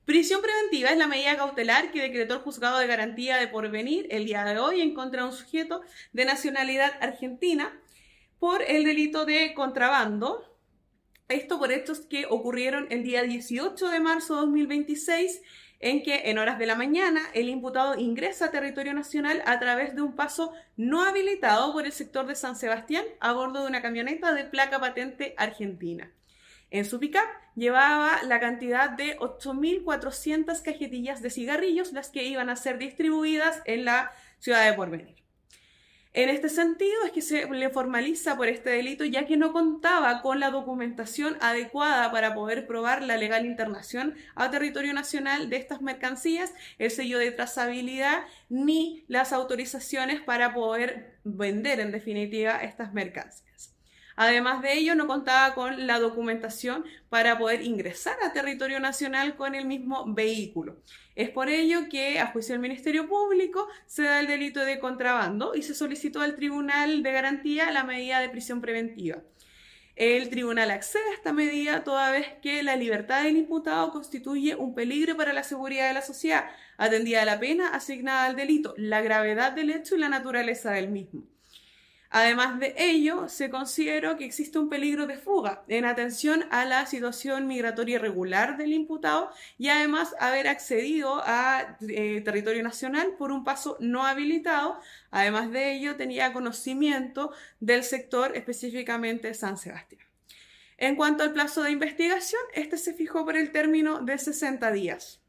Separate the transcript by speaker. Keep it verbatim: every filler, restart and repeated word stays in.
Speaker 1: Prisión preventiva es la medida cautelar que decretó el Juzgado de Garantía de Porvenir el día de hoy en contra de un sujeto de nacionalidad argentina por el delito de contrabando. Esto por hechos que ocurrieron el día dieciocho de marzo de dos mil veintiséis, en que en horas de la mañana el imputado ingresa a territorio nacional a través de un paso no habilitado por el sector de San Sebastián a bordo de una camioneta de placa patente argentina. En su pick-up llevaba la cantidad de ocho mil cuatrocientas cajetillas de cigarrillos, las que iban a ser distribuidas en la ciudad de Porvenir. En este sentido es que se le formaliza por este delito, ya que no contaba con la documentación adecuada para poder probar la legal internación a territorio nacional de estas mercancías, el sello de trazabilidad, ni las autorizaciones para poder vender en definitiva estas mercancías. Además de ello, no contaba con la documentación para poder ingresar a territorio nacional con el mismo vehículo. Es por ello que, a juicio del Ministerio Público, se da el delito de contrabando y se solicitó al Tribunal de Garantía la medida de prisión preventiva. El tribunal accede a esta medida toda vez que la libertad del imputado constituye un peligro para la seguridad de la sociedad, atendida la pena asignada al delito, la gravedad del hecho y la naturaleza del mismo. Además de ello, se consideró que existe un peligro de fuga en atención a la situación migratoria irregular del imputado y además haber accedido a eh, territorio nacional por un paso no habilitado. Además de ello, tenía conocimiento del sector, específicamente San Sebastián. En cuanto al plazo de investigación, este se fijó por el término de sesenta días.